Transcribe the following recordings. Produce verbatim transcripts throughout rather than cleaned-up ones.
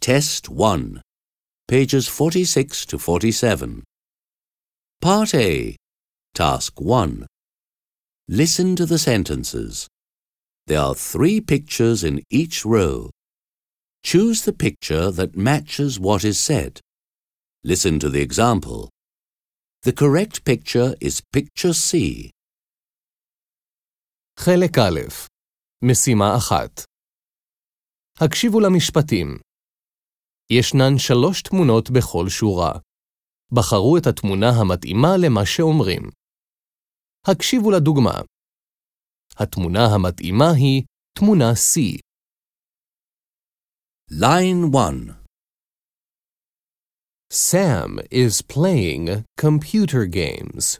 Test one, pages forty-six to forty-seven. Part A, Task one. Listen to the sentences. There are three pictures in each row. Choose the picture that matches what is said. Listen to the example. The correct picture is picture C. חלק א', משימה אחת. הקשיבו למשפטים. ישנן שלוש תמונות בכל שורה. בחרו את התמונה המתאימה למה שאומרים. הקשיבו לדוגמה. התמונה המתאימה היא תמונה C. Line one. Sam is playing computer games.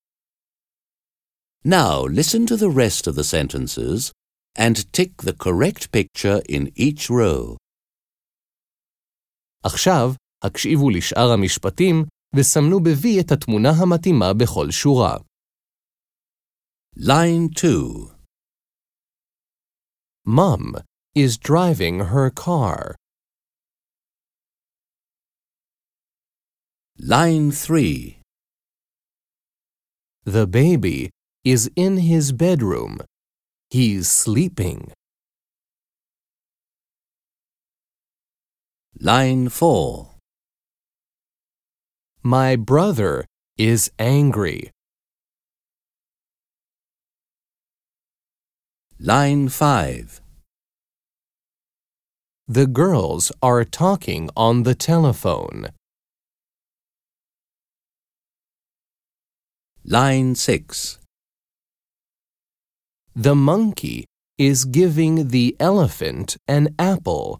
Now listen to the rest of the sentences and tick the correct picture in each row. עכשיו, הקשיבו לשאר המשפטים וסמנו ב-V את התמונה המתאימה בכל שורה. Line two. Mom is driving her car. Line three. The baby is in his bedroom. He's sleeping. Line four. My brother is angry. Line five. The girls are talking on the telephone. Line six. The monkey is giving the elephant an apple.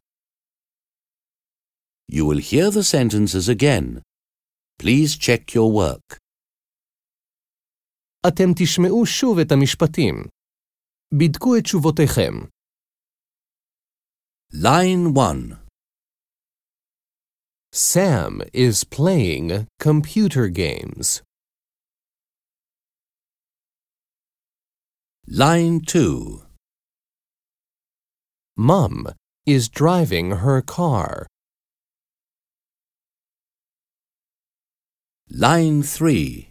You will hear the sentences again. Please check your work. אתם תשמעו שוב את המשפטים. בדקו את תשובותיכם. Line one. Sam is playing computer games. Line two. Mom is driving her car. Line three.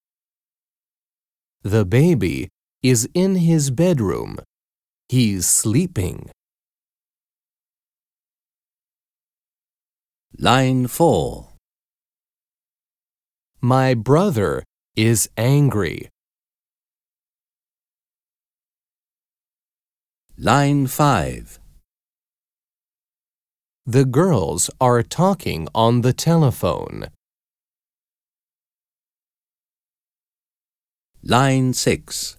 The baby is in his bedroom. He's sleeping. Line four. My brother is angry. Line five. The girls are talking on the telephone. Line six.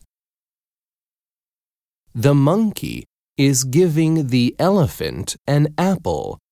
The monkey is giving the elephant an apple.